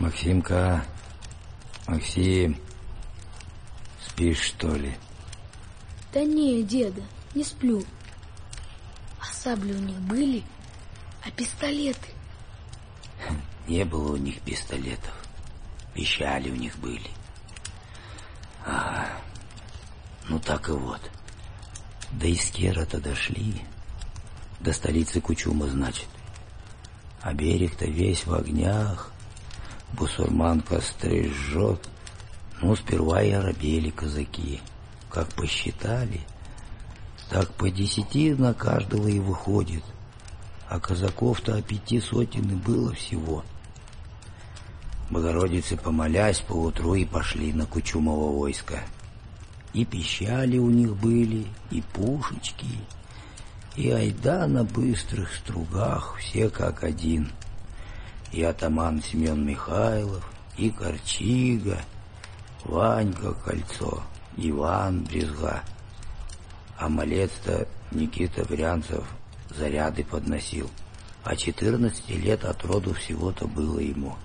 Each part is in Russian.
Максимка, Максим, спишь, что ли? Да не, деда, не сплю. А сабли у них были, а пистолеты? Не было у них пистолетов. Пищали у них были. Ага. Ну так и вот. До Искера-то дошли. До столицы Кучума, значит. А берег-то весь в огнях. Бусурман костры жжет. Ну, сперва и оробели казаки. Как посчитали, так по 10 на каждого и выходит. А казаков-то 5 сотен и было всего. Богородицы, помолясь, поутру и пошли на Кучумово войско. И пищали у них были, и пушечки, и айда на быстрых стругах, все как один. И атаман Семен Михайлов, и Корчига, Ванька Кольцо, Иван Брезга. А малец-то Никита Брянцев заряды подносил, а 14 лет от роду всего-то было ему.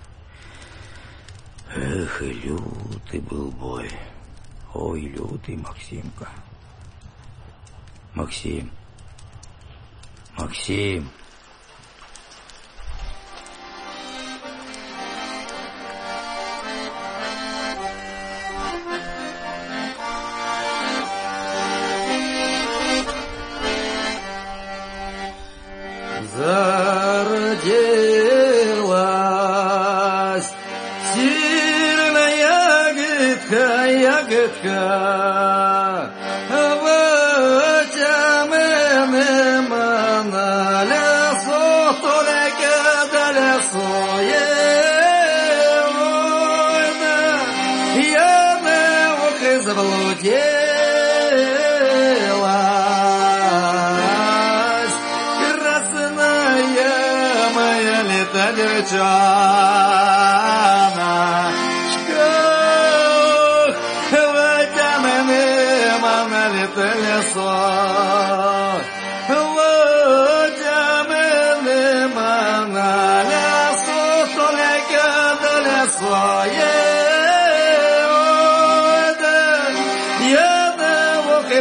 Эх, и лютый был бой. Ой, лютый, Максимка. Максим. Максим. Зародилась сильная ягодка, вытянем на лесу, только до лесу я на ухо заблудилась, красная моя девчоночка, вытянем на лесу, вытянем на лесу, только до лесу я на ухо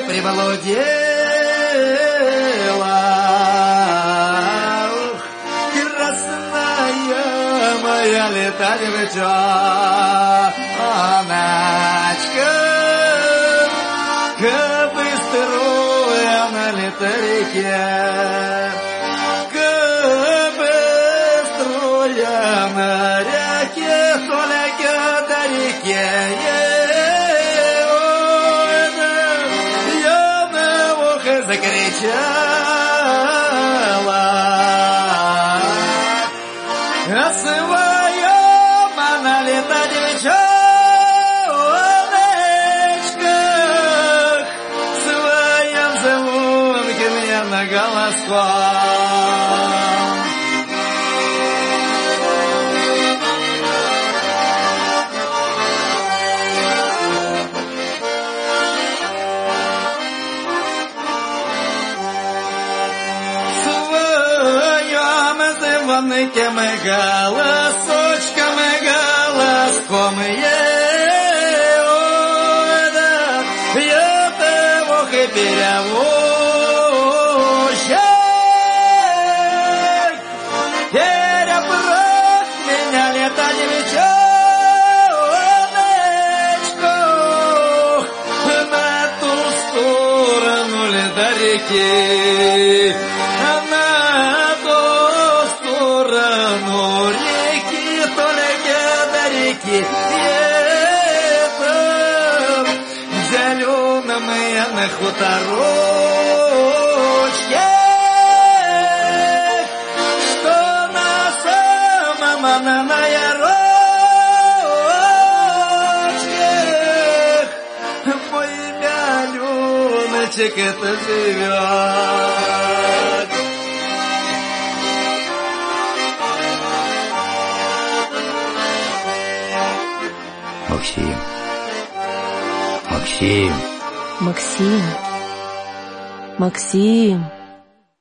приблудилась, красная моя девчоночка, как быстро на реке, как быстро на реке, только до реки я на ухо закричала, а своя монолита девчоночка, своим звонким на голоском. Звонким голосочком, голоском я того и перевозчик, перебрось меня, лето девчоночку, на ту сторону лета реки, на ту сторону реки, только до реки, зеленые на хуторочке, что на самом на ярочке мой мялюночек это живет. Максим. Максим. Максим. Максим.